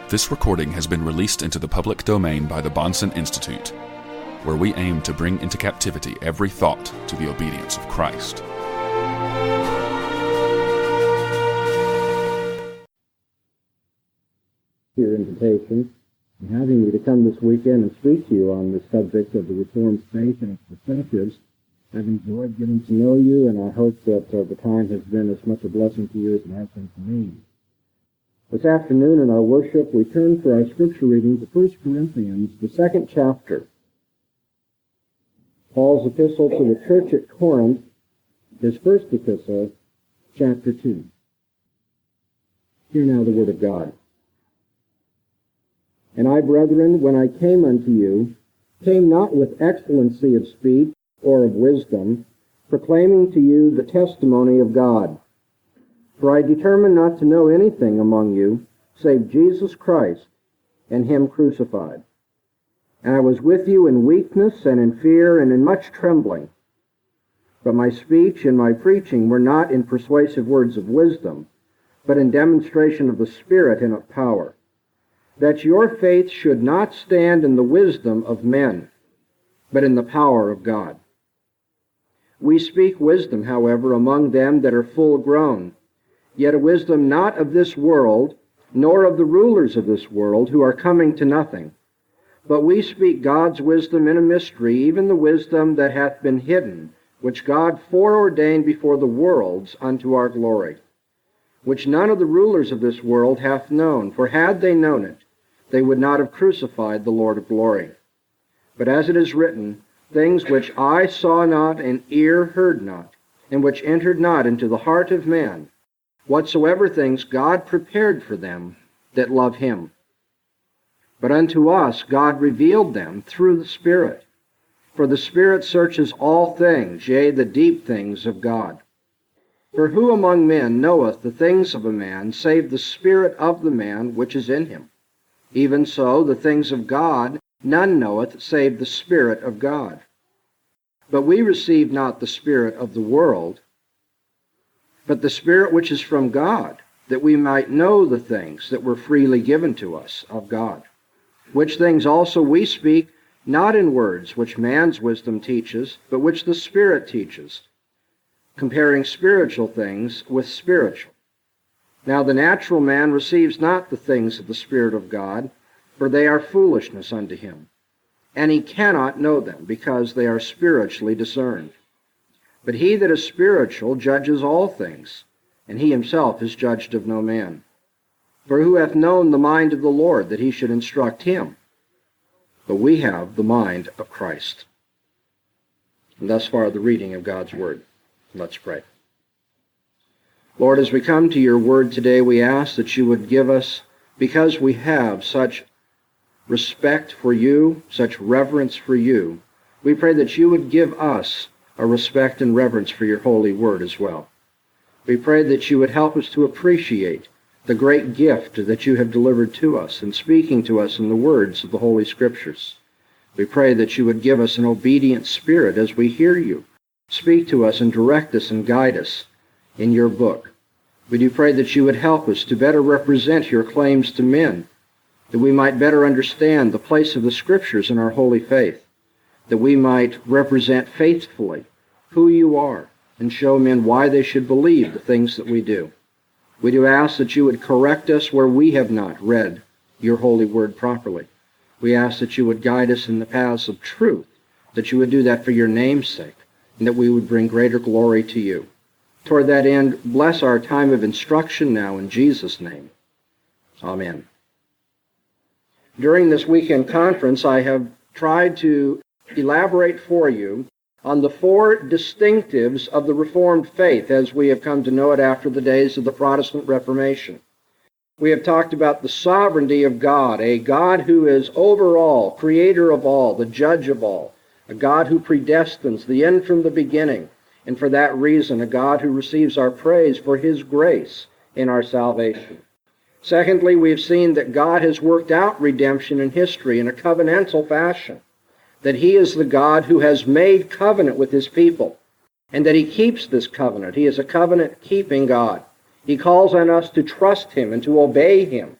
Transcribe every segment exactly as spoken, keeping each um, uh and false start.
This recording has been released into the public domain by the Bahnsen Institute, where we aim to bring into captivity every thought to the obedience of Christ. Your invitation and having me to come this weekend and speak to you on the subject of the Reformed faith and its perspectives. I've enjoyed getting to know you, and I hope that uh, the time has been as much a blessing to you as it has been to me. This afternoon in our worship, we turn for our scripture reading to First Corinthians, the second chapter. Paul's epistle to the church at Corinth, his first epistle, chapter two. Hear now the word of God. And I, brethren, when I came unto you, came not with excellency of speech or of wisdom, proclaiming to you the testimony of God. For I determined not to know anything among you, save Jesus Christ, and him crucified. And I was with you in weakness, and in fear, and in much trembling. But my speech and my preaching were not in persuasive words of wisdom, but in demonstration of the Spirit and of power, that your faith should not stand in the wisdom of men, but in the power of God. We speak wisdom, however, among them that are full grown, yet a wisdom not of this world, nor of the rulers of this world, who are coming to nothing. But we speak God's wisdom in a mystery, even the wisdom that hath been hidden, which God foreordained before the worlds unto our glory, which none of the rulers of this world hath known, for had they known it, they would not have crucified the Lord of glory. But as it is written, things which eye saw not and ear heard not, and which entered not into the heart of man, whatsoever things God prepared for them that love him. But unto us God revealed them through the Spirit. For the Spirit searches all things, yea, the deep things of God. For who among men knoweth the things of a man, save the spirit of the man which is in him? Even so, the things of God none knoweth, save the Spirit of God. But we receive not the spirit of the world, but the Spirit which is from God, that we might know the things that were freely given to us of God. Which things also we speak, not in words which man's wisdom teaches, but which the Spirit teaches, comparing spiritual things with spiritual. Now the natural man receives not the things of the Spirit of God, for they are foolishness unto him, and he cannot know them, because they are spiritually discerned. But he that is spiritual judges all things, and he himself is judged of no man. For who hath known the mind of the Lord, that he should instruct him? But we have the mind of Christ. And thus far the reading of God's word. Let's pray. Lord, as we come to your word today, we ask that you would give us, because we have such respect for you, such reverence for you, we pray that you would give us a respect and reverence for your holy word as well. We pray that you would help us to appreciate the great gift that you have delivered to us in speaking to us in the words of the Holy Scriptures. We pray that you would give us an obedient spirit as we hear you. Speak to us and direct us and guide us in your book. We do pray that you would help us to better represent your claims to men, that we might better understand the place of the Scriptures in our holy faith, that we might represent faithfully who you are and show men why they should believe the things that we do. We do ask that you would correct us where we have not read your holy word properly. We ask that you would guide us in the paths of truth, that you would do that for your name's sake, and that we would bring greater glory to you. Toward that end, bless our time of instruction now in Jesus' name. Amen. During this weekend conference, I have tried to elaborate for you on the four distinctives of the Reformed faith as we have come to know it after the days of the Protestant Reformation. We have talked about the sovereignty of God, a God who is over all, creator of all, the judge of all, a God who predestines the end from the beginning, and for that reason, a God who receives our praise for his grace in our salvation. Secondly, we've seen that God has worked out redemption in history in a covenantal fashion, that he is the God who has made covenant with his people, and that he keeps this covenant. He is a covenant-keeping God. He calls on us to trust him and to obey him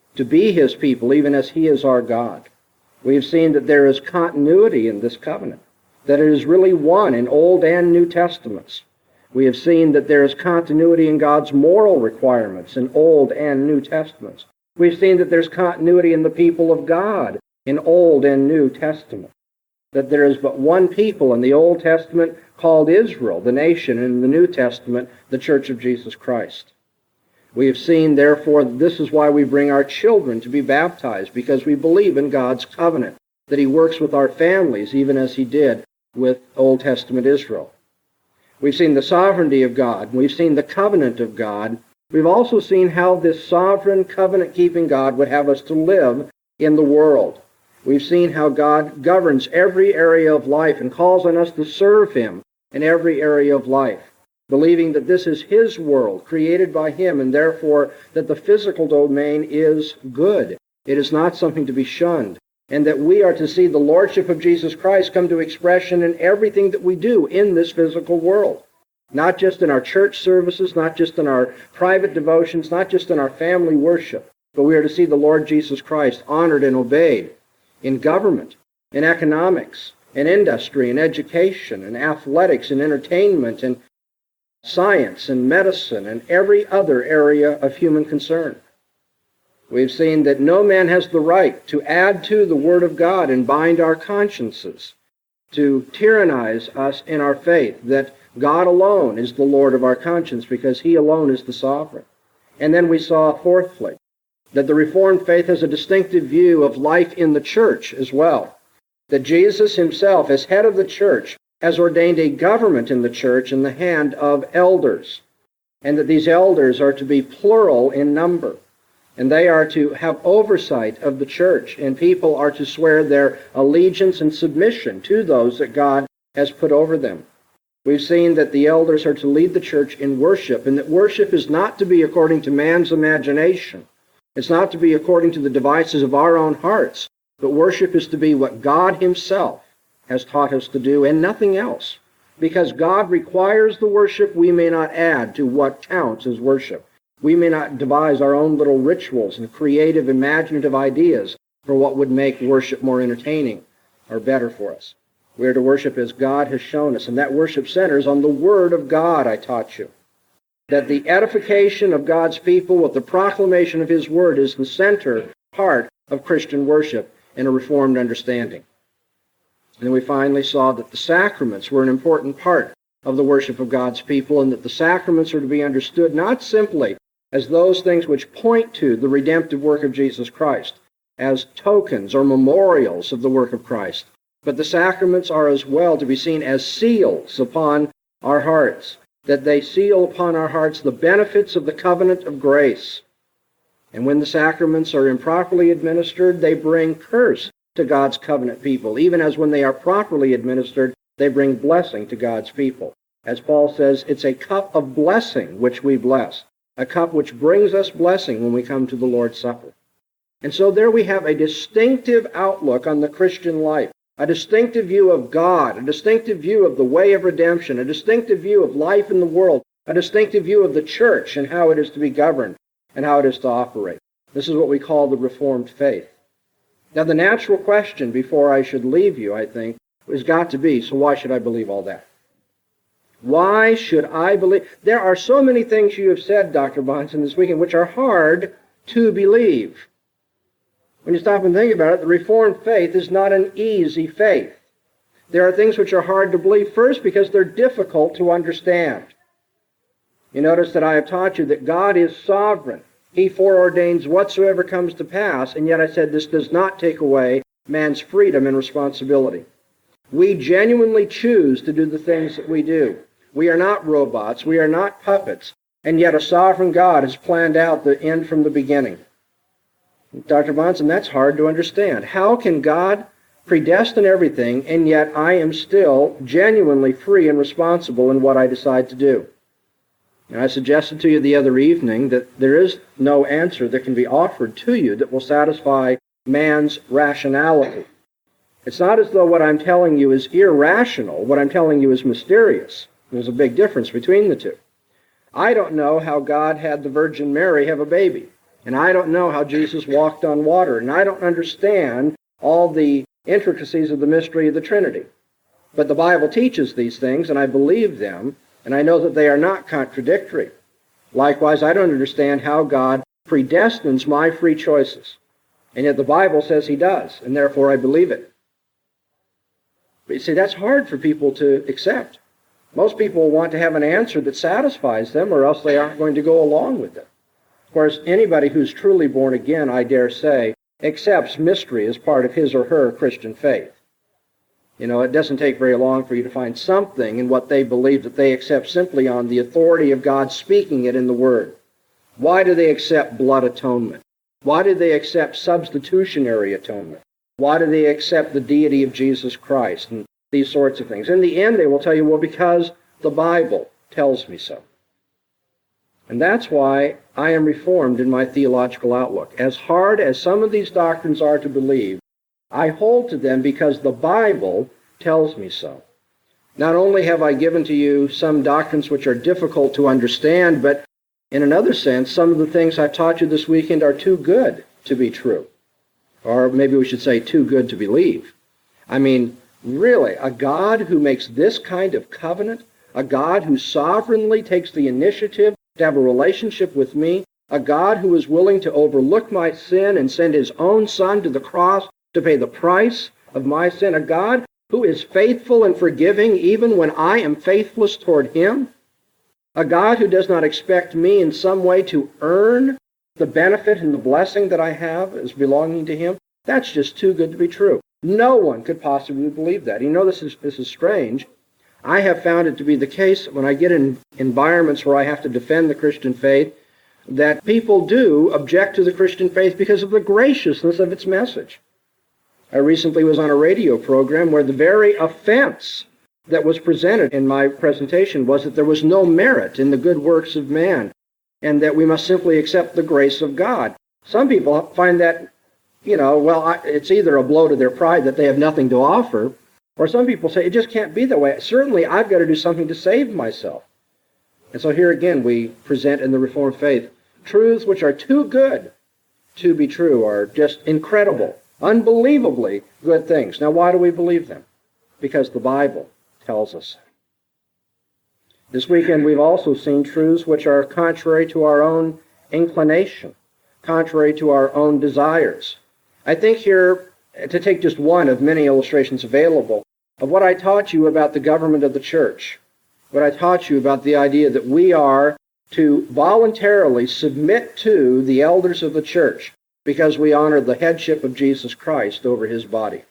to be his people, even as he is our God. We have seen that there is continuity in this covenant, that it is really one in Old and New Testaments. We have seen that there is continuity in God's moral requirements in Old and New Testaments. We've seen that there's continuity in the people of God in Old and New Testament. That there is but one people in the Old Testament called Israel, the nation, and in the New Testament, the Church of Jesus Christ. We have seen, therefore, that this is why we bring our children to be baptized, because we believe in God's covenant, that he works with our families, even as he did with Old Testament Israel. We've seen the sovereignty of God. We've seen the covenant of God. We've also seen how this sovereign, covenant-keeping God would have us to live in the world. We've seen how God governs every area of life and calls on us to serve him in every area of life, believing that this is his world, created by him, and therefore that the physical domain is good. It is not something to be shunned, and that we are to see the lordship of Jesus Christ come to expression in everything that we do in this physical world. Not just in our church services, not just in our private devotions, not just in our family worship, but we are to see the Lord Jesus Christ honored and obeyed in government, in economics, in industry, in education, in athletics, in entertainment, in science, and medicine, and every other area of human concern. We've seen that no man has the right to add to the Word of God and bind our consciences, to tyrannize us in our faith, that God alone is the Lord of our conscience because he alone is the sovereign. And then we saw, fourthly, that the Reformed faith has a distinctive view of life in the church as well. That Jesus himself, as head of the church, has ordained a government in the church in the hand of elders, and that these elders are to be plural in number, and they are to have oversight of the church, and people are to swear their allegiance and submission to those that God has put over them. We've seen that the elders are to lead the church in worship, and that worship is not to be according to man's imagination. It's not to be according to the devices of our own hearts, but worship is to be what God himself has taught us to do, and nothing else. Because God requires the worship, we may not add to what counts as worship. We may not devise our own little rituals and creative, imaginative ideas for what would make worship more entertaining or better for us. We are to worship as God has shown us, and that worship centers on the Word of God, I taught you. That the edification of God's people with the proclamation of his Word is the center part of Christian worship in a Reformed understanding. And then we finally saw that the sacraments were an important part of the worship of God's people, and that the sacraments are to be understood not simply as those things which point to the redemptive work of Jesus Christ, as tokens or memorials of the work of Christ, but the sacraments are as well to be seen as seals upon our hearts, that they seal upon our hearts the benefits of the covenant of grace. And when the sacraments are improperly administered, they bring curse to God's covenant people, even as when they are properly administered, they bring blessing to God's people. As Paul says, it's a cup of blessing which we bless, a cup which brings us blessing when we come to the Lord's Supper. And so there we have a distinctive outlook on the Christian life, a distinctive view of God, a distinctive view of the way of redemption, a distinctive view of life in the world, a distinctive view of the church and how it is to be governed and how it is to operate. This is what we call the Reformed faith. Now, the natural question before I should leave you, I think, has got to be, so why should I believe all that? Why should I believe? There are so many things you have said, Doctor Bahnsen, this weekend, which are hard to believe. When you stop and think about it, the Reformed faith is not an easy faith. There are things which are hard to believe, first because they're difficult to understand. You notice that I have taught you that God is sovereign. He foreordains whatsoever comes to pass, and yet I said this does not take away man's freedom and responsibility. We genuinely choose to do the things that we do. We are not robots, we are not puppets, and yet a sovereign God has planned out the end from the beginning. Doctor Bahnsen, that's hard to understand. How can God predestine everything, and yet I am still genuinely free and responsible in what I decide to do? And I suggested to you the other evening that there is no answer that can be offered to you that will satisfy man's rationality. It's not as though what I'm telling you is irrational. What I'm telling you is mysterious. There's a big difference between the two. I don't know how God had the Virgin Mary have a baby. And I don't know how Jesus walked on water. And I don't understand all the intricacies of the mystery of the Trinity. But the Bible teaches these things, and I believe them, and I know that they are not contradictory. Likewise, I don't understand how God predestines my free choices. And yet the Bible says he does, and therefore I believe it. But you see, that's hard for people to accept. Most people want to have an answer that satisfies them, or else they aren't going to go along with it. Of course, anybody who's truly born again, I dare say, accepts mystery as part of his or her Christian faith. You know, it doesn't take very long for you to find something in what they believe that they accept simply on the authority of God speaking it in the Word. Why do they accept blood atonement? Why do they accept substitutionary atonement? Why do they accept the deity of Jesus Christ and these sorts of things? In the end, they will tell you, well, because the Bible tells me so. And that's why I am reformed in my theological outlook. As hard as some of these doctrines are to believe, I hold to them because the Bible tells me so. Not only have I given to you some doctrines which are difficult to understand, but in another sense, some of the things I've taught you this weekend are too good to be true. Or maybe we should say too good to believe. I mean, really, a God who makes this kind of covenant, a God who sovereignly takes the initiative to have a relationship with me, a God who is willing to overlook my sin and send his own Son to the cross to pay the price of my sin, a God who is faithful and forgiving even when I am faithless toward him, a God who does not expect me in some way to earn the benefit and the blessing that I have as belonging to him. That's just too good to be true. No one could possibly believe that. You know, this is, this is strange. I have found it to be the case when I get in environments where I have to defend the Christian faith, that people do object to the Christian faith because of the graciousness of its message. I recently was on a radio program where the very offense that was presented in my presentation was that there was no merit in the good works of man, and that we must simply accept the grace of God. Some people find that, you know, well, I, it's either a blow to their pride that they have nothing to offer, or some people say, it just can't be that way. Certainly, I've got to do something to save myself. And so here again, we present in the Reformed faith truths which are too good to be true, are just incredible, unbelievably good things. Now, why do we believe them? Because the Bible tells us. This weekend, we've also seen truths which are contrary to our own inclination, contrary to our own desires. I think here, to take just one of many illustrations available, of what I taught you about the government of the church, what I taught you about the idea that we are to voluntarily submit to the elders of the church because we honor the headship of Jesus Christ over his body.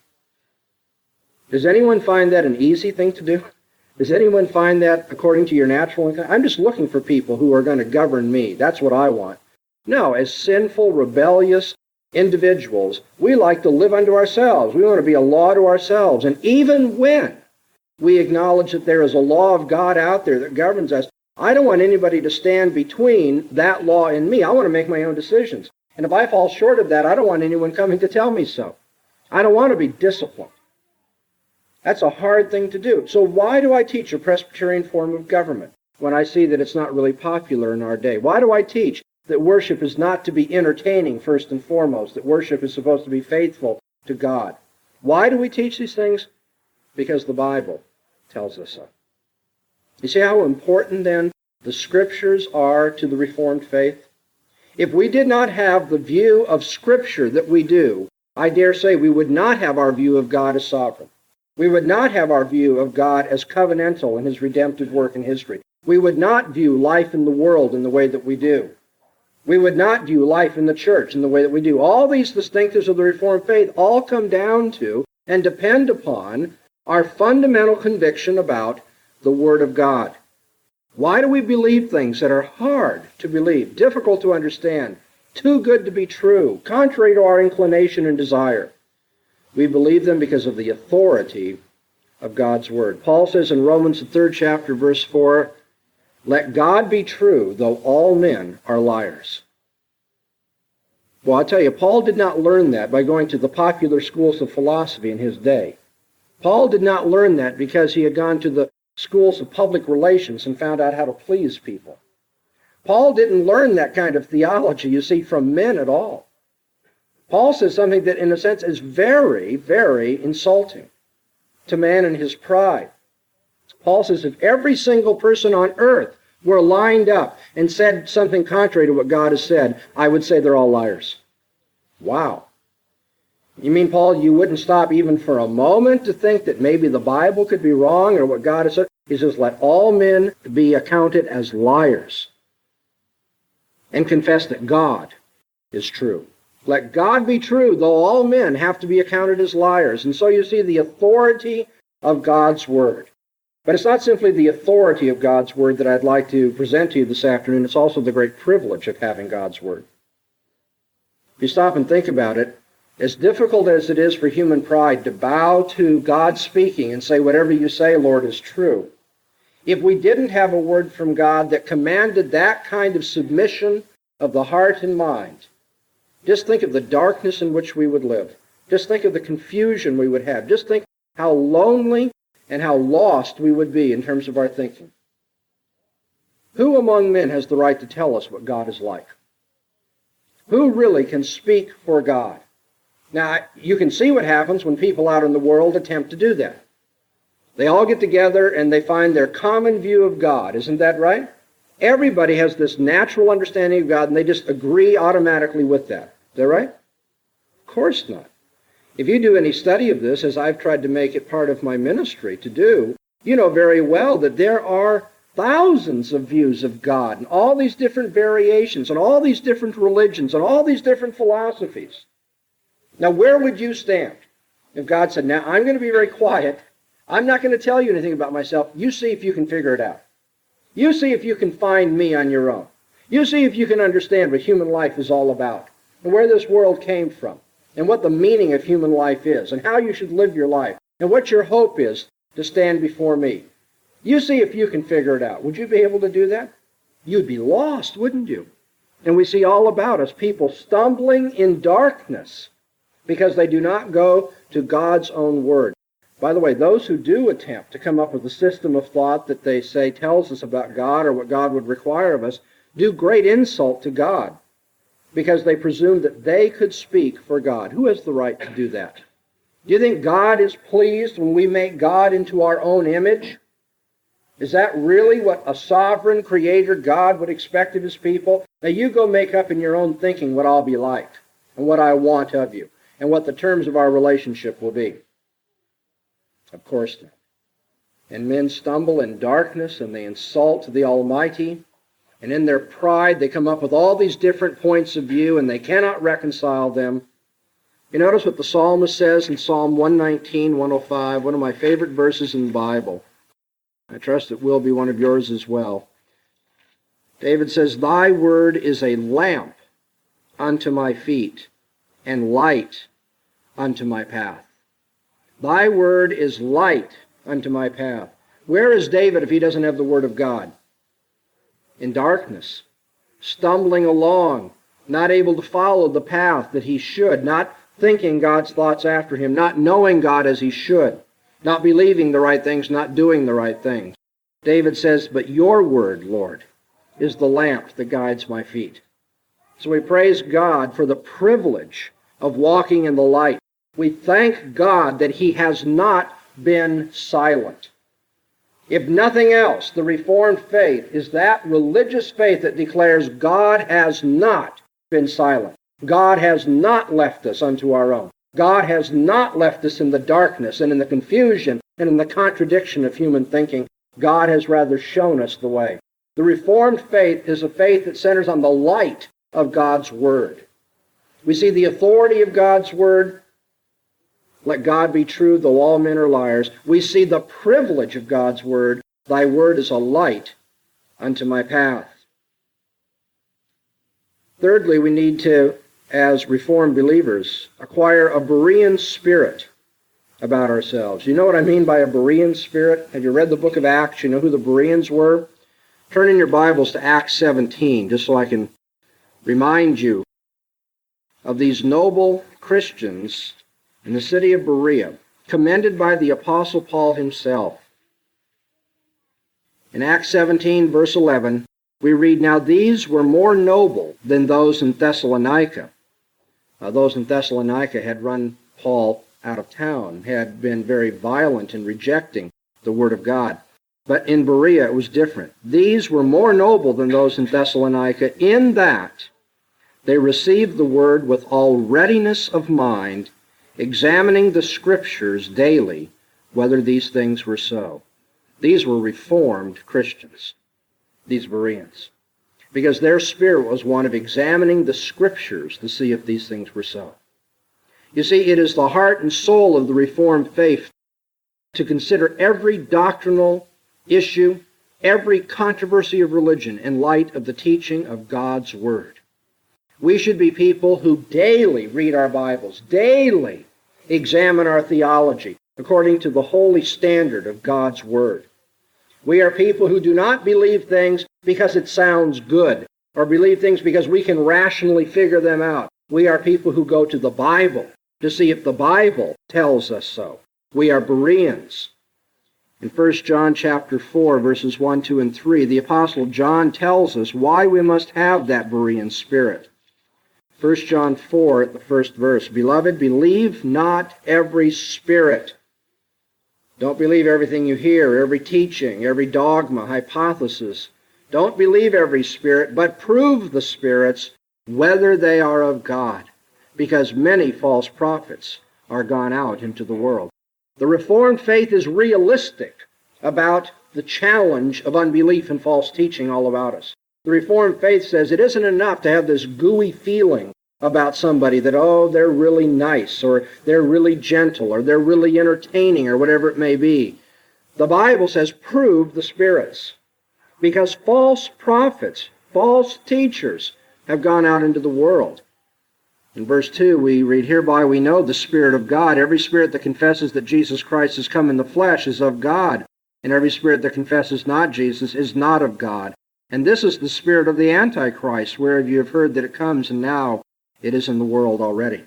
Does anyone find that an easy thing to do? Does anyone find that according to your natural inclination? I'm just looking for people who are going to govern me. That's what I want. No, as sinful, rebellious individuals, we like to live unto ourselves. We want to be a law to ourselves. And even when we acknowledge that there is a law of God out there that governs us, I don't want anybody to stand between that law and me. I want to make my own decisions. And if I fall short of that, I don't want anyone coming to tell me so. I don't want to be disciplined. That's a hard thing to do. So why do I teach a Presbyterian form of government when I see that it's not really popular in our day? Why do I teach that worship is not to be entertaining first and foremost, that worship is supposed to be faithful to God? Why do we teach these things? Because the Bible tells us so. You see how important then the Scriptures are to the Reformed faith? If we did not have the view of Scripture that we do, I dare say we would not have our view of God as sovereign. We would not have our view of God as covenantal in his redemptive work in history. We would not view life in the world in the way that we do. We would not view life in the church in the way that we do. All these distinctives of the Reformed faith all come down to and depend upon our fundamental conviction about the Word of God. Why do we believe things that are hard to believe, difficult to understand, too good to be true, contrary to our inclination and desire? We believe them because of the authority of God's Word. Paul says in Romans, the third chapter, verse four, "Let God be true, though all men are liars." Well, I'll tell you, Paul did not learn that by going to the popular schools of philosophy in his day. Paul did not learn that because he had gone to the schools of public relations and found out how to please people. Paul didn't learn that kind of theology, you see, from men at all. Paul says something that, in a sense, is very, very insulting to man and his pride. Paul says if every single person on earth were lined up and said something contrary to what God has said, I would say they're all liars. Wow. You mean, Paul, you wouldn't stop even for a moment to think that maybe the Bible could be wrong or what God has said? He says, let all men be accounted as liars and confess that God is true. Let God be true, though all men have to be accounted as liars. And so you see the authority of God's Word. But it's not simply the authority of God's Word that I'd like to present to you this afternoon. It's also the great privilege of having God's Word. If you stop and think about it, as difficult as it is for human pride to bow to God speaking and say, whatever you say, Lord, is true, if we didn't have a word from God that commanded that kind of submission of the heart and mind, just think of the darkness in which we would live. Just think of the confusion we would have. Just think how lonely and how lost we would be in terms of our thinking. Who among men has the right to tell us what God is like? Who really can speak for God? Now, you can see what happens when people out in the world attempt to do that. They all get together and they find their common view of God. Isn't that right? Everybody has this natural understanding of God and they just agree automatically with that. Is that right? Of course not. If you do any study of this, as I've tried to make it part of my ministry to do, you know very well that there are thousands of views of God and all these different variations and all these different religions and all these different philosophies. Now, where would you stand if God said, now, I'm going to be very quiet. I'm not going to tell you anything about myself. You see if you can figure it out. You see if you can find me on your own. You see if you can understand what human life is all about and where this world came from and what the meaning of human life is and how you should live your life and what your hope is to stand before me. You see if you can figure it out. Would you be able to do that? You'd be lost, wouldn't you? And we see all about us people stumbling in darkness because they do not go to God's own Word. By the way, those who do attempt to come up with a system of thought that they say tells us about God or what God would require of us do great insult to God because they presume that they could speak for God. Who has the right to do that? Do you think God is pleased when we make God into our own image? Is that really what a sovereign creator God would expect of his people? Now you go make up in your own thinking what I'll be like and what I want of you and what the terms of our relationship will be. Of course not. And men stumble in darkness and they insult the Almighty. And in their pride they come up with all these different points of view and they cannot reconcile them. You notice what the psalmist says in Psalm one nineteen, one oh five, one of my favorite verses in the Bible. I trust it will be one of yours as well. David says, Thy word is a lamp unto my feet and light unto my path. Thy word is light unto my path. Where is David if he doesn't have the word of God? In darkness, stumbling along, not able to follow the path that he should, not thinking God's thoughts after him, not knowing God as he should, not believing the right things, not doing the right things. David says, but your word, Lord, is the lamp that guides my feet. So we praise God for the privilege of walking in the light. We thank God that he has not been silent. If nothing else, the Reformed faith is that religious faith that declares God has not been silent. God has not left us unto our own. God has not left us in the darkness and in the confusion and in the contradiction of human thinking. God has rather shown us the way. The Reformed faith is a faith that centers on the light of God's Word. We see the authority of God's Word. Let God be true, though all men are liars. We see the privilege of God's Word. Thy Word is a light unto my path. Thirdly, we need to, as Reformed believers, acquire a Berean spirit about ourselves. You know what I mean by a Berean spirit? Have you read the book of Acts? You know who the Bereans were? Turn in your Bibles to Acts seventeen, just so I can remind you of these noble Christians in the city of Berea, commended by the Apostle Paul himself. In Acts seventeen, verse eleven, We read, "Now these were more noble than those in Thessalonica." Uh, those in Thessalonica had run Paul out of town, had been very violent in rejecting the Word of God. But in Berea it was different. "These were more noble than those in Thessalonica in that they received the Word with all readiness of mind, examining the Scriptures daily, whether these things were so." These were Reformed Christians, these Bereans, because their spirit was one of examining the Scriptures to see if these things were so. You see, it is the heart and soul of the Reformed faith to consider every doctrinal issue, every controversy of religion in light of the teaching of God's Word. We should be people who daily read our Bibles, daily examine our theology according to the holy standard of God's Word. We are people who do not believe things because it sounds good, or believe things because we can rationally figure them out. We are people who go to the Bible to see if the Bible tells us so. We are Bereans. In First John chapter four, verses one, two, and three, the Apostle John tells us why we must have that Berean spirit. First John four, at the first verse, "Beloved, believe not every spirit." Don't believe everything you hear, every teaching, every dogma, hypothesis. Don't believe every spirit, but prove the spirits whether they are of God, because many false prophets are gone out into the world. The Reformed faith is realistic about the challenge of unbelief and false teaching all about us. The Reformed faith says it isn't enough to have this gooey feeling about somebody that, oh, they're really nice, or they're really gentle, or they're really entertaining, or whatever it may be. The Bible says prove the spirits, because false prophets, false teachers have gone out into the world. In verse two, we read, "Hereby we know the Spirit of God. Every spirit that confesses that Jesus Christ has come in the flesh is of God, and every spirit that confesses not Jesus is not of God. And this is the spirit of the Antichrist, whereof you have heard that it comes, and now it is in the world already."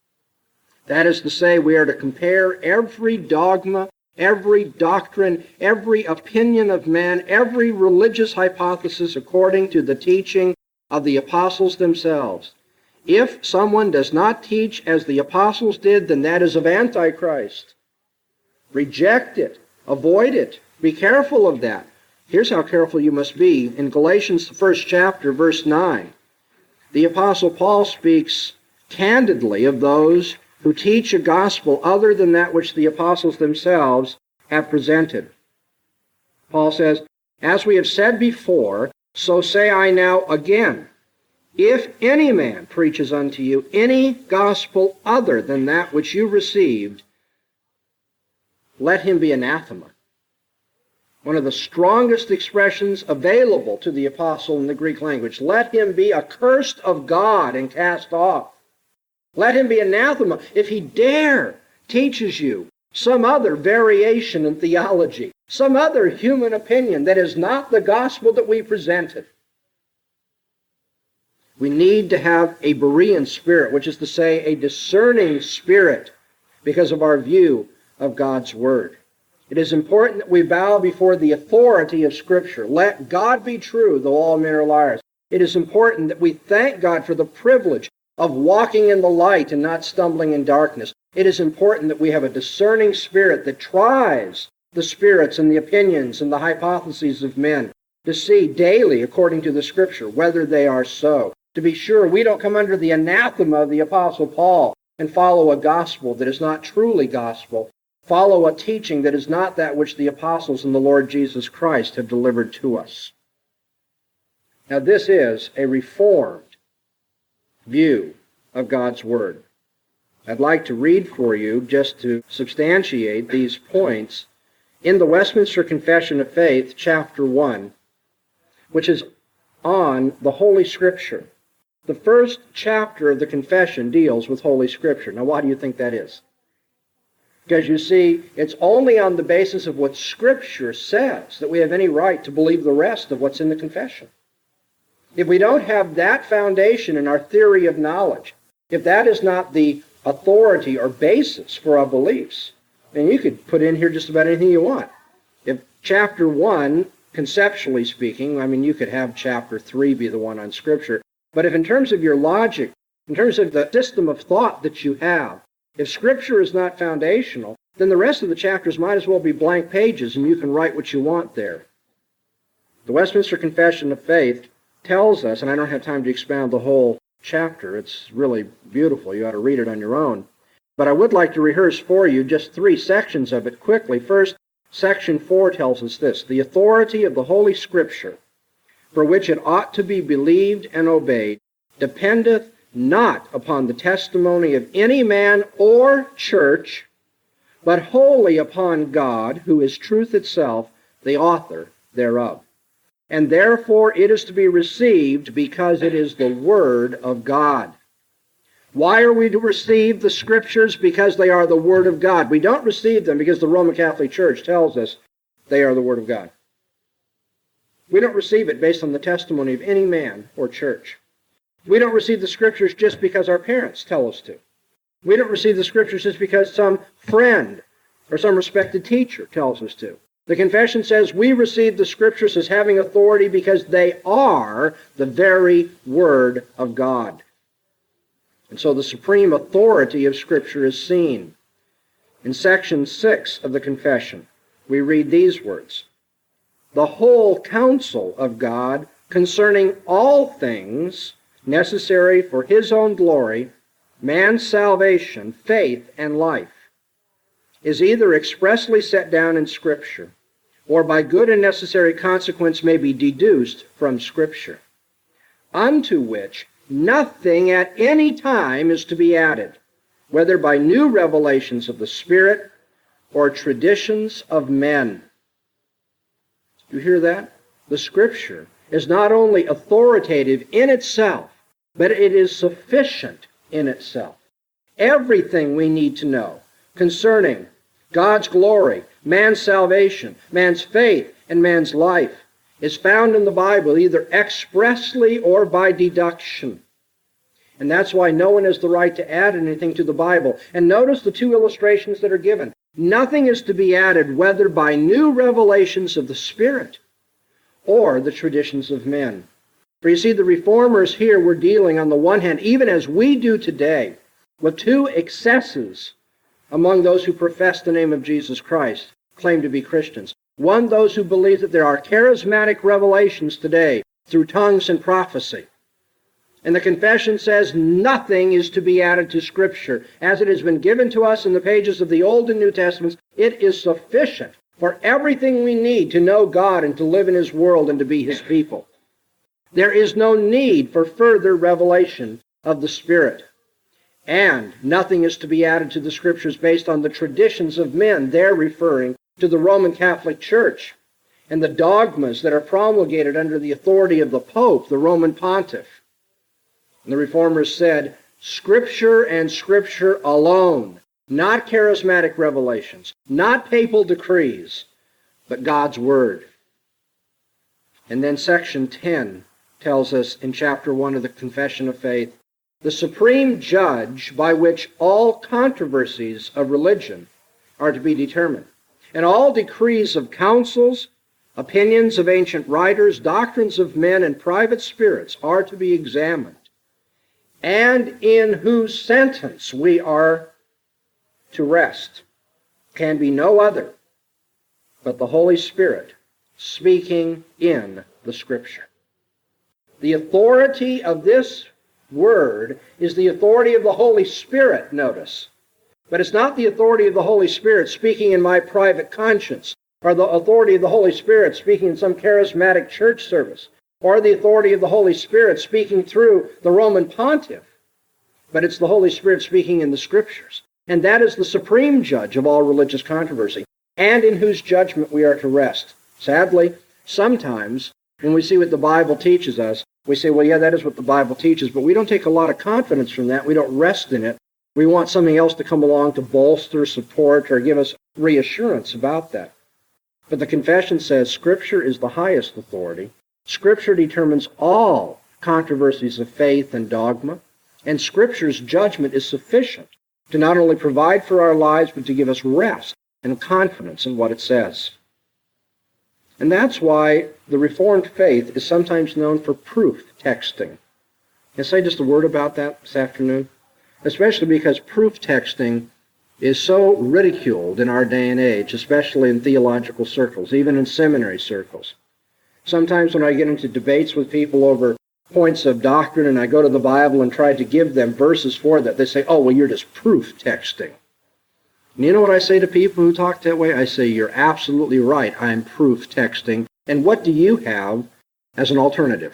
That is to say, we are to compare every dogma, every doctrine, every opinion of man, every religious hypothesis according to the teaching of the apostles themselves. If someone does not teach as the apostles did, then that is of Antichrist. Reject it. Avoid it. Be careful of that. Here's how careful you must be. In Galatians, the first chapter, verse nine, the Apostle Paul speaks candidly of those who teach a gospel other than that which the apostles themselves have presented. Paul says, "As we have said before, so say I now again, if any man preaches unto you any gospel other than that which you received, let him be anathema." One of the strongest expressions available to the apostle in the Greek language. Let him be accursed of God and cast off. Let him be anathema if he dare teaches you some other variation in theology, some other human opinion that is not the gospel that we presented. We need to have a Berean spirit, which is to say a discerning spirit, because of our view of God's Word. It is important that we bow before the authority of Scripture. Let God be true, though all men are liars. It is important that we thank God for the privilege of walking in the light and not stumbling in darkness. It is important that we have a discerning spirit that tries the spirits and the opinions and the hypotheses of men to see daily, according to the Scripture, whether they are so. To be sure, we don't come under the anathema of the Apostle Paul and follow a gospel that is not truly gospel, follow a teaching that is not that which the apostles and the Lord Jesus Christ have delivered to us. Now, this is a reformed view of God's Word. I'd like to read for you, just to substantiate these points, in the Westminster Confession of Faith, chapter one, which is on the Holy Scripture. The first chapter of the confession deals with Holy Scripture. Now, why do you think that is? Because you see, it's only on the basis of what Scripture says that we have any right to believe the rest of what's in the confession. If we don't have that foundation in our theory of knowledge, if that is not the authority or basis for our beliefs, then you could put in here just about anything you want. If chapter one conceptually speaking, I mean, you could have chapter three be the one on Scripture, but if in terms of your logic, in terms of the system of thought that you have, if Scripture is not foundational, then the rest of the chapters might as well be blank pages and you can write what you want there. The Westminster Confession of Faith tells us, and I don't have time to expound the whole chapter, it's really beautiful, you ought to read it on your own, but I would like to rehearse for you just three sections of it quickly. First, section four tells us this: the authority of the Holy Scripture, for which it ought to be believed and obeyed, dependeth not upon the testimony of any man or church, but wholly upon God, who is truth itself, the author thereof. And therefore it is to be received because it is the Word of God. Why are we to receive the Scriptures? Because they are the Word of God. We don't receive them because the Roman Catholic Church tells us they are the Word of God. We don't receive it based on the testimony of any man or church. We don't receive the Scriptures just because our parents tell us to. We don't receive the Scriptures just because some friend or some respected teacher tells us to. The confession says we receive the Scriptures as having authority because they are the very Word of God. And so the supreme authority of Scripture is seen. In section six of the confession, we read these words: the whole counsel of God concerning all things necessary for His own glory, man's salvation, faith, and life, is either expressly set down in Scripture, or by good and necessary consequence may be deduced from Scripture, unto which nothing at any time is to be added, whether by new revelations of the Spirit or traditions of men. Do you hear that? The Scripture is not only authoritative in itself, but it is sufficient in itself. Everything we need to know concerning God's glory, man's salvation, man's faith, and man's life is found in the Bible, either expressly or by deduction. And that's why no one has the right to add anything to the Bible. And notice the two illustrations that are given. Nothing is to be added, whether by new revelations of the Spirit or the traditions of men. For you see, the Reformers here were dealing, on the one hand, even as we do today, with two excesses among those who profess the name of Jesus Christ, claim to be Christians. One, those who believe that there are charismatic revelations today through tongues and prophecy. And the confession says nothing is to be added to Scripture. As it has been given to us in the pages of the Old and New Testaments, it is sufficient for everything we need to know God and to live in His world and to be His people. There is no need for further revelation of the Spirit. And nothing is to be added to the Scriptures based on the traditions of men. They're referring to the Roman Catholic Church and the dogmas that are promulgated under the authority of the Pope, the Roman Pontiff. And the Reformers said, Scripture and Scripture alone, not charismatic revelations, not papal decrees, but God's Word. And then section ten tells us in chapter one of the Confession of Faith, the supreme judge by which all controversies of religion are to be determined, and all decrees of councils, opinions of ancient writers, doctrines of men, and private spirits are to be examined, and in whose sentence we are to rest, can be no other but the Holy Spirit speaking in the Scripture. The authority of this Word is the authority of the Holy Spirit, notice. But it's not the authority of the Holy Spirit speaking in my private conscience, or the authority of the Holy Spirit speaking in some charismatic church service, or the authority of the Holy Spirit speaking through the Roman Pontiff. But it's the Holy Spirit speaking in the Scriptures. And that is the supreme judge of all religious controversy, and in whose judgment we are to rest. Sadly, sometimes when we see what the Bible teaches us, we say, well, yeah, that is what the Bible teaches, but we don't take a lot of confidence from that. We don't rest in it. We want something else to come along to bolster, support, or give us reassurance about that. But the confession says Scripture is the highest authority. Scripture determines all controversies of faith and dogma, and Scripture's judgment is sufficient to not only provide for our lives, but to give us rest and confidence in what it says. And that's why the Reformed faith is sometimes known for proof texting. Can I say just a word about that this afternoon? Especially because proof texting is so ridiculed in our day and age, especially in theological circles, even in seminary circles. Sometimes when I get into debates with people over points of doctrine and I go to the Bible and try to give them verses for that, they say, oh, well, you're just proof texting. And you know what I say to people who talk that way? I say, you're absolutely right, I'm proof texting. And what do you have as an alternative?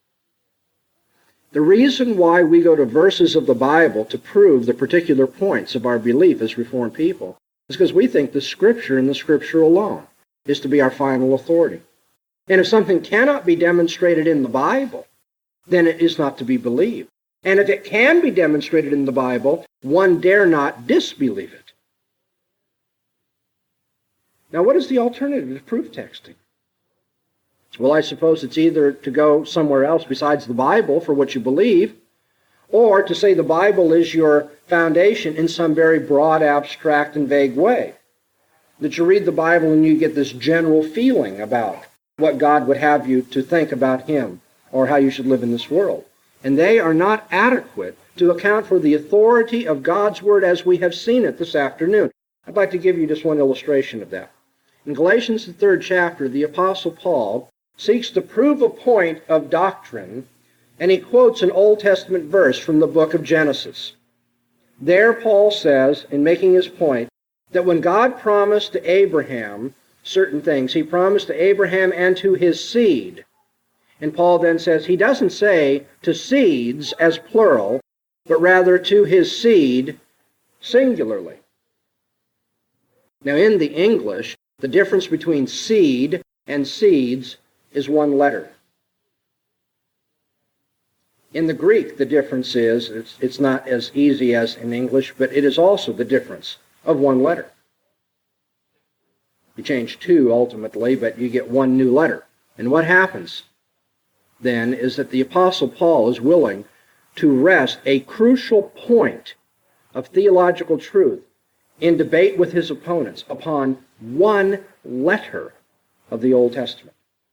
The reason why we go to verses of the Bible to prove the particular points of our belief as Reformed people is because we think the Scripture and the Scripture alone is to be our final authority. And if something cannot be demonstrated in the Bible, then it is not to be believed. And if it can be demonstrated in the Bible, one dare not disbelieve it. Now, what is the alternative to proof texting? Well, I suppose it's either to go somewhere else besides the Bible for what you believe, or to say the Bible is your foundation in some very broad, abstract, and vague way. That you read the Bible and you get this general feeling about what God would have you to think about Him or how you should live in this world. And they are not adequate to account for the authority of God's Word as we have seen it this afternoon. I'd like to give you just one illustration of that. In Galatians, the third chapter, the Apostle Paul seeks to prove a point of doctrine, and he quotes an Old Testament verse from the book of Genesis. There Paul says, in making his point, that when God promised to Abraham certain things, he promised to Abraham and to his seed. And Paul then says, he doesn't say to seeds as plural, but rather to his seed singularly. Now in the English, the difference between seed and seeds is one letter. In the Greek, the difference is, it's, it's not as easy as in English, but it is also the difference of one letter. You change two ultimately, but you get one new letter. And what happens then is that the Apostle Paul is willing to rest a crucial point of theological truth in debate with his opponents upon one letter of the Old Testament.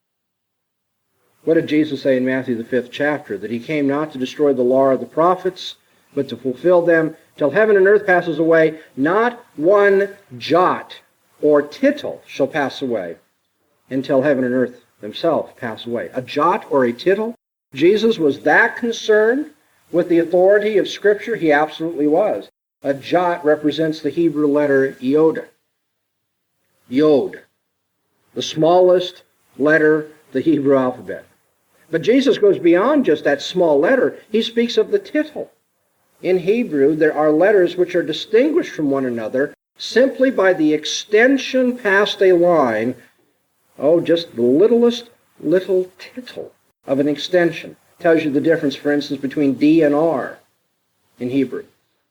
What did Jesus say in Matthew the fifth chapter? That he came not to destroy the law of the prophets, but to fulfill them. Till heaven and earth passes away, not one jot or tittle shall pass away until heaven and earth themselves pass away. A jot or a tittle? Jesus was that concerned with the authority of Scripture? He absolutely was. A jot represents the Hebrew letter Yod. Yod. The smallest letter of the Hebrew alphabet. But Jesus goes beyond just that small letter. He speaks of the tittle. In Hebrew, there are letters which are distinguished from one another simply by the extension past a line, oh, just the littlest little tittle of an extension. Tells you the difference, for instance, between D and R in Hebrew.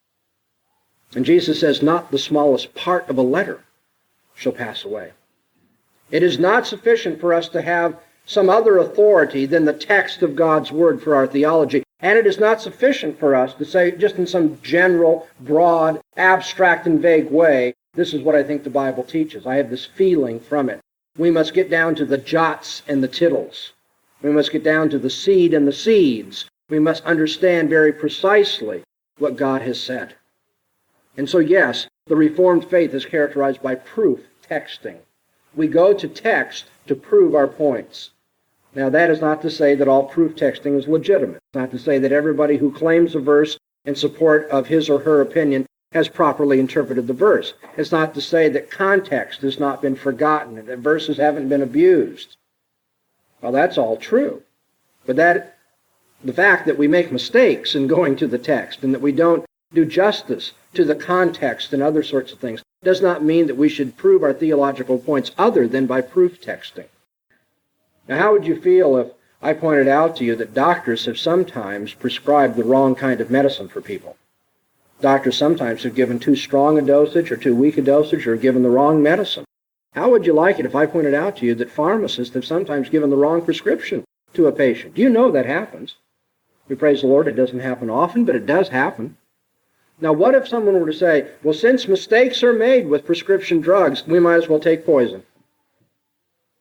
And Jesus says, not the smallest part of a letter shall pass away. It is not sufficient for us to have some other authority than the text of God's Word for our theology. And it is not sufficient for us to say, just in some general, broad, abstract, and vague way, this is what I think the Bible teaches. I have this feeling from it. We must get down to the jots and the tittles. We must get down to the seed and the seeds. We must understand very precisely what God has said. And so, yes, the Reformed faith is characterized by proof texting. We go to text to prove our points. Now, that is not to say that all proof texting is legitimate. It's not to say that everybody who claims a verse in support of his or her opinion has properly interpreted the verse. It's not to say that context has not been forgotten and that verses haven't been abused. Well, that's all true. But that the fact that we make mistakes in going to the text and that we don't do justice to the context and other sorts of things does not mean that we should prove our theological points other than by proof texting. Now, how would you feel if I pointed out to you that doctors have sometimes prescribed the wrong kind of medicine for people? Doctors sometimes have given too strong a dosage or too weak a dosage or given the wrong medicine. How would you like it if I pointed out to you that pharmacists have sometimes given the wrong prescription to a patient? You know that happens. We praise the Lord, it doesn't happen often, but it does happen. Now, what if someone were to say, well, since mistakes are made with prescription drugs, we might as well take poison?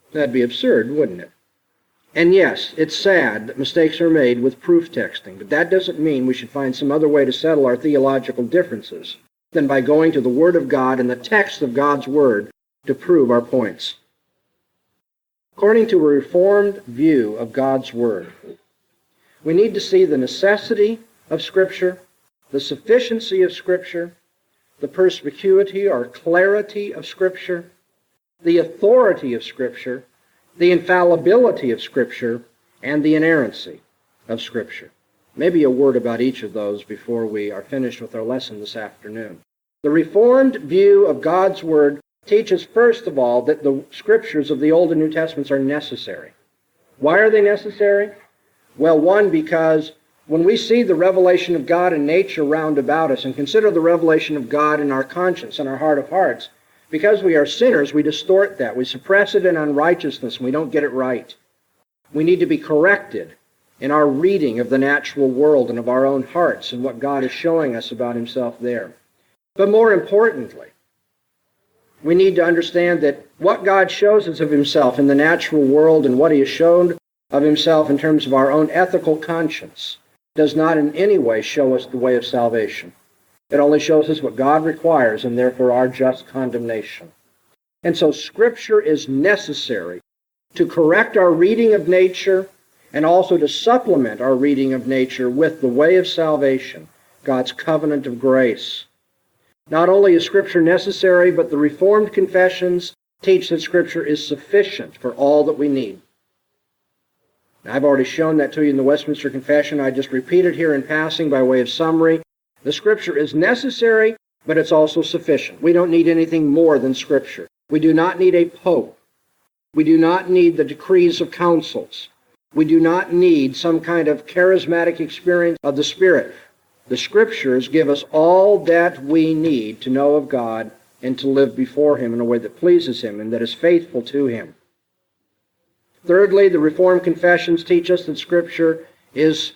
That'd be absurd, wouldn't it? And yes, it's sad that mistakes are made with proof texting, but that doesn't mean we should find some other way to settle our theological differences than by going to the Word of God and the text of God's Word to prove our points. According to a Reformed view of God's Word, we need to see the necessity of Scripture, the sufficiency of Scripture, the perspicuity or clarity of Scripture, the authority of Scripture, the infallibility of Scripture, and the inerrancy of Scripture. Maybe a word about each of those before we are finished with our lesson this afternoon. The Reformed view of God's Word teaches, first of all, that the Scriptures of the Old and New Testaments are necessary. Why are they necessary? Well, one, because when we see the revelation of God in nature round about us and consider the revelation of God in our conscience and our heart of hearts, because we are sinners, we distort that. We suppress it in unrighteousness, and we don't get it right. We need to be corrected in our reading of the natural world and of our own hearts and what God is showing us about Himself there. But more importantly, we need to understand that what God shows us of Himself in the natural world and what He has shown of Himself in terms of our own ethical conscience does not in any way show us the way of salvation. It only shows us what God requires and therefore our just condemnation. And so Scripture is necessary to correct our reading of nature and also to supplement our reading of nature with the way of salvation, God's covenant of grace. Not only is Scripture necessary, but the Reformed confessions teach that Scripture is sufficient for all that we need. Now, I've already shown that to you in the Westminster Confession. I just repeat it here in passing by way of summary. The Scripture is necessary, but it's also sufficient. We don't need anything more than Scripture. We do not need a pope. We do not need the decrees of councils. We do not need some kind of charismatic experience of the Spirit. The Scriptures give us all that we need to know of God and to live before Him in a way that pleases Him and that is faithful to Him. Thirdly, the Reformed confessions teach us that Scripture is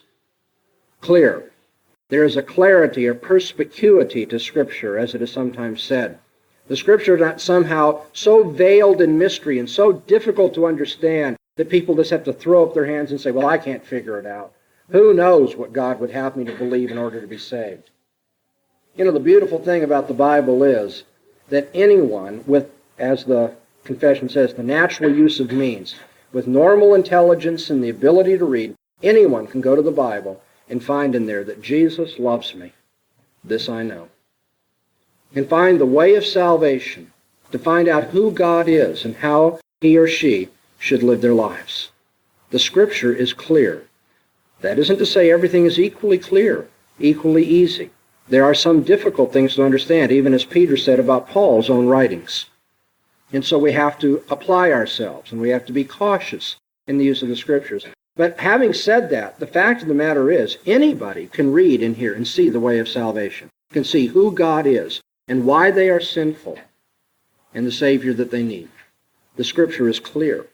clear. There is a clarity or perspicuity to Scripture, as it is sometimes said. The Scripture is not somehow so veiled in mystery and so difficult to understand that people just have to throw up their hands and say, well, I can't figure it out. Who knows what God would have me to believe in order to be saved? You know, the beautiful thing about the Bible is that anyone with, as the confession says, the natural use of means, with normal intelligence and the ability to read, anyone can go to the Bible and find in there that Jesus loves me. This I know. And find the way of salvation, to find out who God is and how he or she should live their lives. The Scripture is clear. That isn't to say everything is equally clear, equally easy. There are some difficult things to understand, even as Peter said about Paul's own writings. And so we have to apply ourselves, and we have to be cautious in the use of the Scriptures. But having said that, the fact of the matter is, anybody can read in here and see the way of salvation, can see who God is and why they are sinful and the Savior that they need. The Scripture is clear.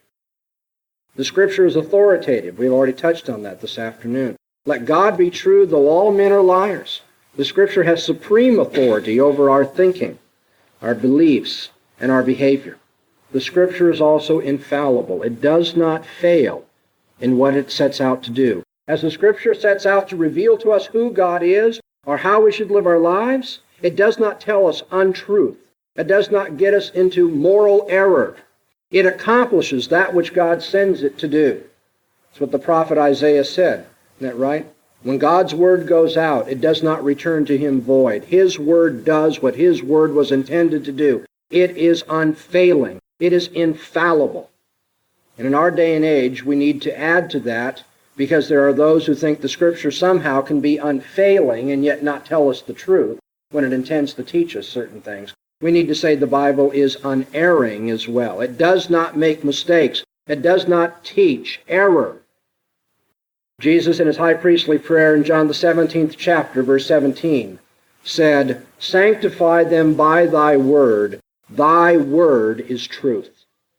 The Scripture is authoritative. We've already touched on that this afternoon. Let God be true, though all men are liars. The Scripture has supreme authority over our thinking, our beliefs, and our behavior. The Scripture is also infallible. It does not fail in what it sets out to do. As the Scripture sets out to reveal to us who God is or how we should live our lives, it does not tell us untruth. It does not get us into moral error. It accomplishes that which God sends it to do. That's what the prophet Isaiah said. Isn't that right? When God's word goes out, it does not return to him void. His word does what his word was intended to do. It is unfailing. It is infallible. And in our day and age, we need to add to that, because there are those who think the Scripture somehow can be unfailing and yet not tell us the truth when it intends to teach us certain things. We need to say the Bible is unerring as well. It does not make mistakes. It does not teach error. Jesus, in his high priestly prayer in John the seventeenth chapter, verse seventeen, said, "Sanctify them by thy word. Thy word is truth."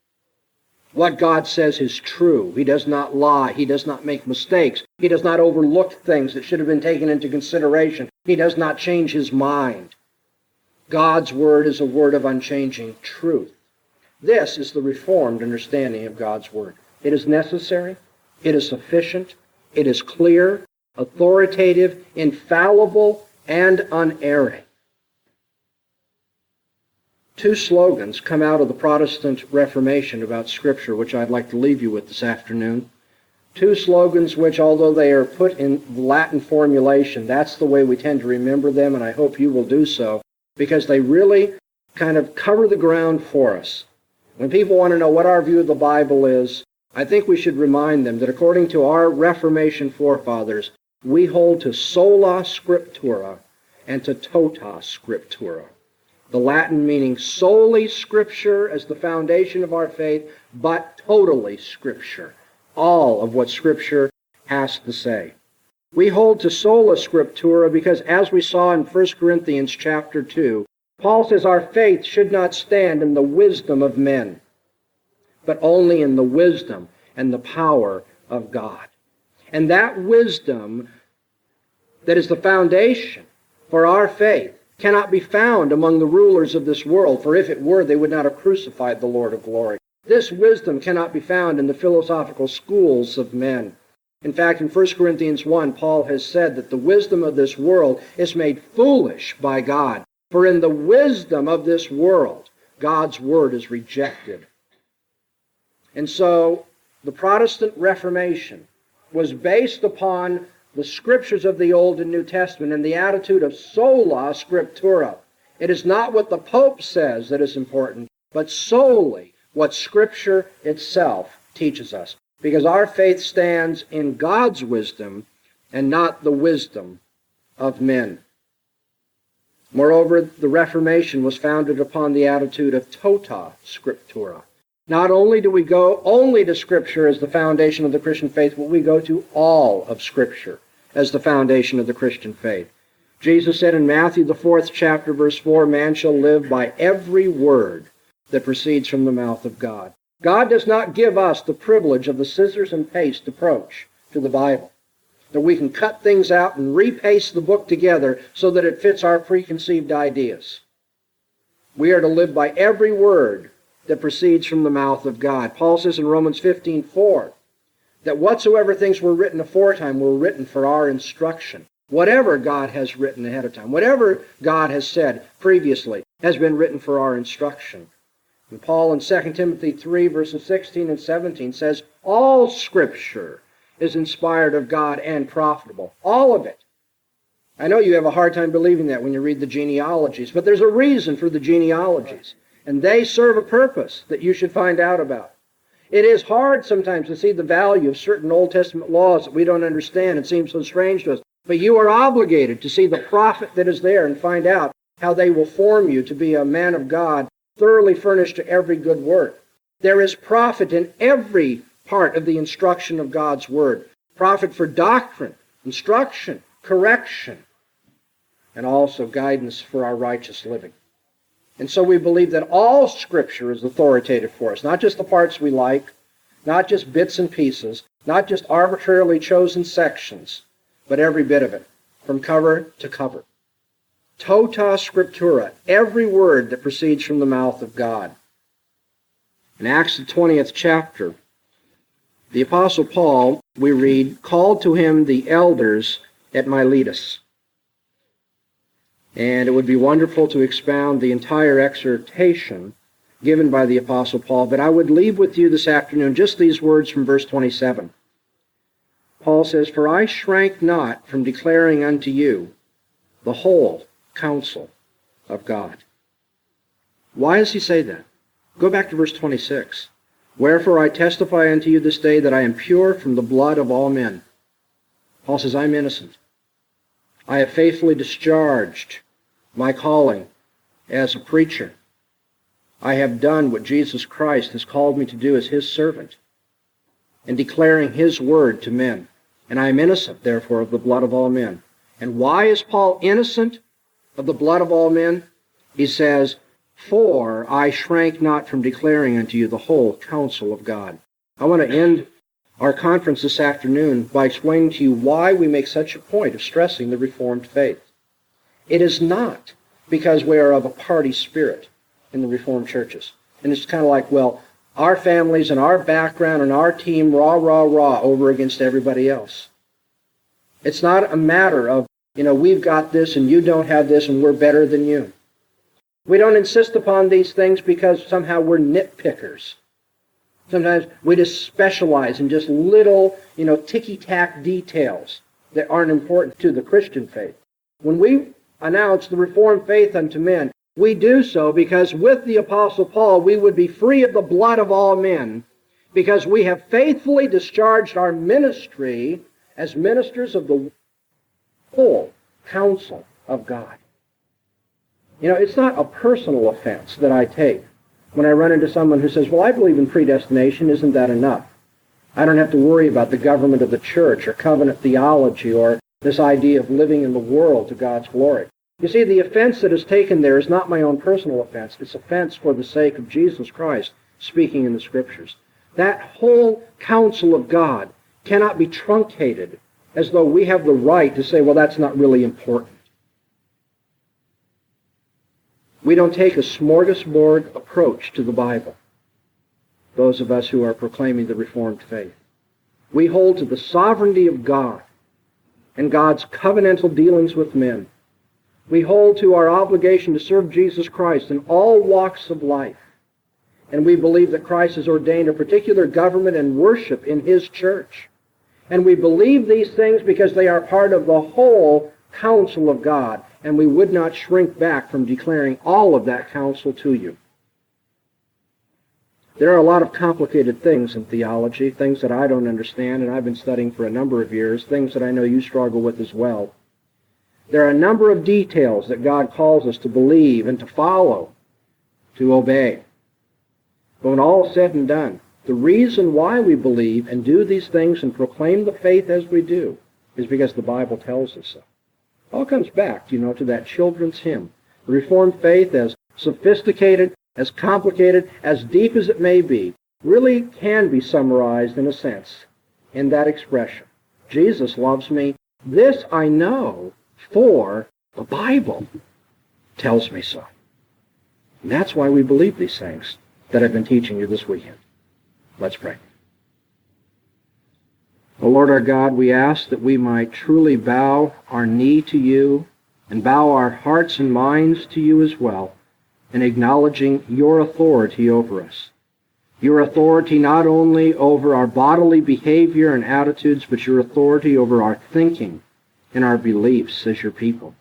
What God says is true. He does not lie. He does not make mistakes. He does not overlook things that should have been taken into consideration. He does not change his mind. God's word is a word of unchanging truth. This is the Reformed understanding of God's Word. It is necessary, it is sufficient, it is clear, authoritative, infallible, and unerring. Two slogans come out of the Protestant Reformation about Scripture, which I'd like to leave you with this afternoon. Two slogans which, although they are put in Latin formulation, that's the way we tend to remember them, and I hope you will do so, because they really kind of cover the ground for us. When people want to know what our view of the Bible is, I think we should remind them that according to our Reformation forefathers, we hold to sola scriptura and to tota scriptura. The Latin meaning solely Scripture as the foundation of our faith, but totally Scripture. All of what Scripture has to say. We hold to sola scriptura because, as we saw in First Corinthians chapter two, Paul says our faith should not stand in the wisdom of men, but only in the wisdom and the power of God. And that wisdom that is the foundation for our faith cannot be found among the rulers of this world, for if it were, they would not have crucified the Lord of glory. This wisdom cannot be found in the philosophical schools of men. In fact, in First Corinthians one, Paul has said that the wisdom of this world is made foolish by God. For in the wisdom of this world, God's word is rejected. And so, the Protestant Reformation was based upon the Scriptures of the Old and New Testament and the attitude of sola scriptura. It is not what the Pope says that is important, but solely what Scripture itself teaches us. Because our faith stands in God's wisdom and not the wisdom of men. Moreover, the Reformation was founded upon the attitude of tota scriptura. Not only do we go only to Scripture as the foundation of the Christian faith, but we go to all of Scripture as the foundation of the Christian faith. Jesus said in Matthew, the fourth chapter, verse four, man shall live by every word that proceeds from the mouth of God. God does not give us the privilege of the scissors and paste approach to the Bible, that we can cut things out and repaste the book together so that it fits our preconceived ideas. We are to live by every word that proceeds from the mouth of God. Paul says in Romans fifteen four that whatsoever things were written aforetime were written for our instruction. Whatever God has written ahead of time, whatever God has said previously, has been written for our instruction. And Paul in Second Timothy three, verses sixteen and seventeen says, all Scripture is inspired of God and profitable. All of it. I know you have a hard time believing that when you read the genealogies, but there's a reason for the genealogies. And they serve a purpose that you should find out about. It is hard sometimes to see the value of certain Old Testament laws that we don't understand and seem so strange to us. But you are obligated to see the profit that is there and find out how they will form you to be a man of God, thoroughly furnished to every good work. There is profit in every part of the instruction of God's Word. Profit for doctrine, instruction, correction, and also guidance for our righteous living. And so we believe that all Scripture is authoritative for us, not just the parts we like, not just bits and pieces, not just arbitrarily chosen sections, but every bit of it, from cover to cover. Tota scriptura, every word that proceeds from the mouth of God. In Acts the twentieth chapter, the Apostle Paul, we read, called to him the elders at Miletus. And it would be wonderful to expound the entire exhortation given by the Apostle Paul, but I would leave with you this afternoon just these words from verse twenty-seven. Paul says, for I shrank not from declaring unto you the whole counsel of God. Why does he say that? Go back to verse twenty-six. Wherefore I testify unto you this day that I am pure from the blood of all men. Paul says, I'm innocent. I have faithfully discharged my calling as a preacher. I have done what Jesus Christ has called me to do as his servant, in declaring his word to men. And I am innocent, therefore, of the blood of all men. And why is Paul innocent of the blood of all men? He says, for I shrank not from declaring unto you the whole counsel of God. I want to end our conference this afternoon by explaining to you why we make such a point of stressing the Reformed faith. It is not because we are of a party spirit in the Reformed churches. And it's kind of like, well, our families and our background and our team, rah, rah, rah, over against everybody else. It's not a matter of, you know, we've got this and you don't have this and we're better than you. We don't insist upon these things because somehow we're nitpickers. Sometimes we just specialize in just little, you know, ticky-tack details that aren't important to the Christian faith. When we announce the Reformed faith unto men, we do so because with the Apostle Paul we would be free of the blood of all men, because we have faithfully discharged our ministry as ministers of the whole counsel of God. You know, it's not a personal offense that I take when I run into someone who says, well, I believe in predestination, isn't that enough? I don't have to worry about the government of the church or covenant theology or this idea of living in the world to God's glory. You see, the offense that is taken there is not my own personal offense. It's offense for the sake of Jesus Christ speaking in the Scriptures. That whole counsel of God cannot be truncated as though we have the right to say, well, that's not really important. We don't take a smorgasbord approach to the Bible, those of us who are proclaiming the Reformed faith. We hold to the sovereignty of God and God's covenantal dealings with men. We hold to our obligation to serve Jesus Christ in all walks of life. And we believe that Christ has ordained a particular government and worship in His church. And we believe these things because they are part of the whole counsel of God, and we would not shrink back from declaring all of that counsel to you. There are a lot of complicated things in theology, things that I don't understand, and I've been studying for a number of years, things that I know you struggle with as well. There are a number of details that God calls us to believe and to follow, to obey. But when all is said and done, the reason why we believe and do these things and proclaim the faith as we do is because the Bible tells us so. It all comes back, you know, to that children's hymn. The Reformed faith, as sophisticated, as complicated, as deep as it may be, really can be summarized in a sense in that expression. Jesus loves me. This I know, for the Bible tells me so. And that's why we believe these things that I've been teaching you this weekend. Let's pray. O Lord our God, we ask that we might truly bow our knee to you and bow our hearts and minds to you as well, in acknowledging your authority over us. Your authority not only over our bodily behavior and attitudes, but your authority over our thinking and our beliefs as your people.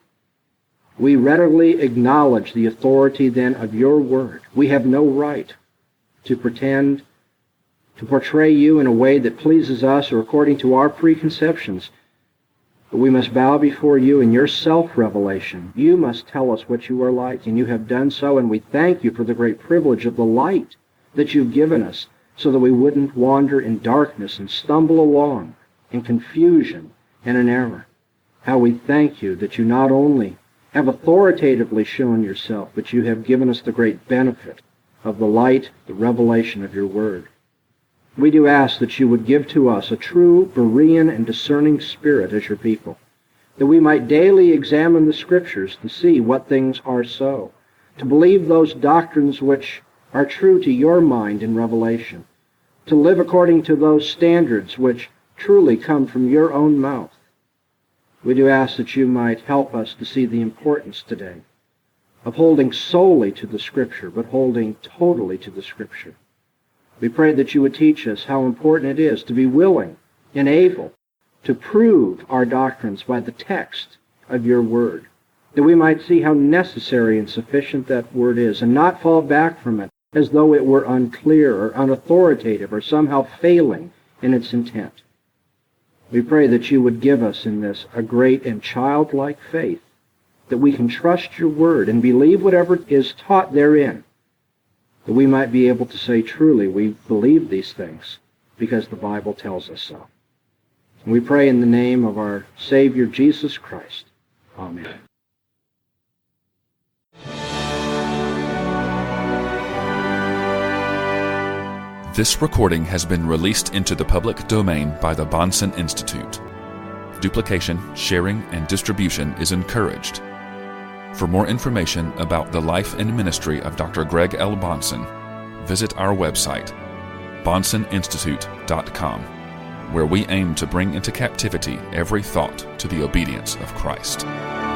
We readily acknowledge the authority then of your word. We have no right to pretend to portray you in a way that pleases us or according to our preconceptions. But we must bow before you in your self-revelation. You must tell us what you are like, and you have done so, and we thank you for the great privilege of the light that you've given us so that we wouldn't wander in darkness and stumble along in confusion and in error. How we thank you that you not only have authoritatively shown yourself, but you have given us the great benefit of the light, the revelation of your word. We do ask that you would give to us a true Berean and discerning spirit as your people, that we might daily examine the Scriptures to see what things are so, to believe those doctrines which are true to your mind in revelation, to live according to those standards which truly come from your own mouth. We do ask that you might help us to see the importance today of holding solely to the Scripture, but holding totally to the Scripture. We pray that you would teach us how important it is to be willing and able to prove our doctrines by the text of your word, that we might see how necessary and sufficient that word is, and not fall back from it as though it were unclear or unauthoritative or somehow failing in its intent. We pray that you would give us in this a great and childlike faith, that we can trust your word and believe whatever is taught therein, that we might be able to say truly we believe these things because the Bible tells us so. And we pray in the name of our Savior Jesus Christ. Amen. This recording has been released into the public domain by the Bahnsen Institute. Duplication, sharing, and distribution is encouraged. For more information about the life and ministry of Doctor Greg L. Bahnsen, visit our website, Bahnsen Institute dot com, where we aim to bring into captivity every thought to the obedience of Christ.